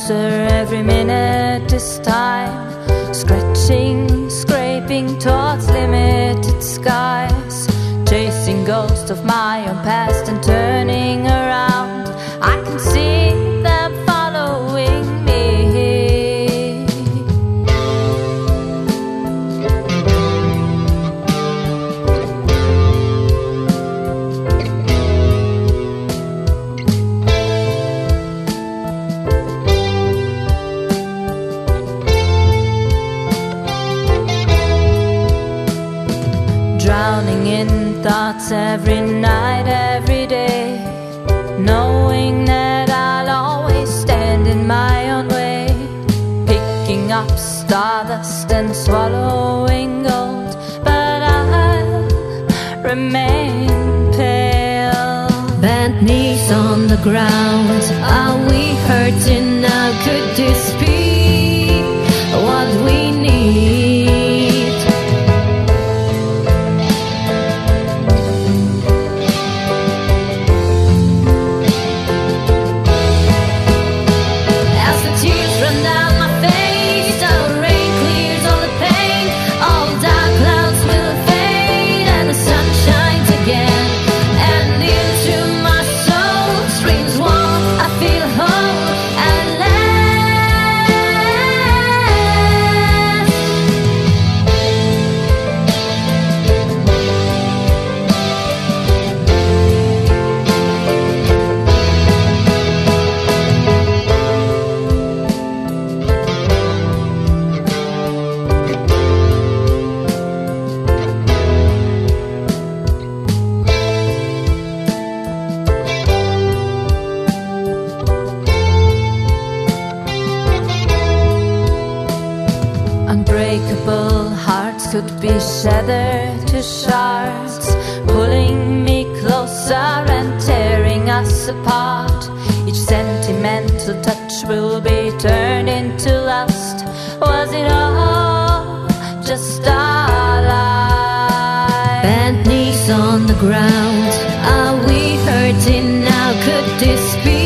closer every minute this time, scratching, scraping towards limited skies, chasing ghosts of my own past and turning around. I can see them following me. Drowning in thoughts every night, every day, knowing that I'll always stand in my own way, picking up stardust and swallowing gold, but I'll remain pale. Bent knees on the ground, are we hurting now? Could this be what we need? Unbreakable hearts could be shattered to shards, pulling me closer and tearing us apart. Each sentimental touch will be turned into lust. Was it all just a lie? Bent knees on the ground, are we hurting now? Could this be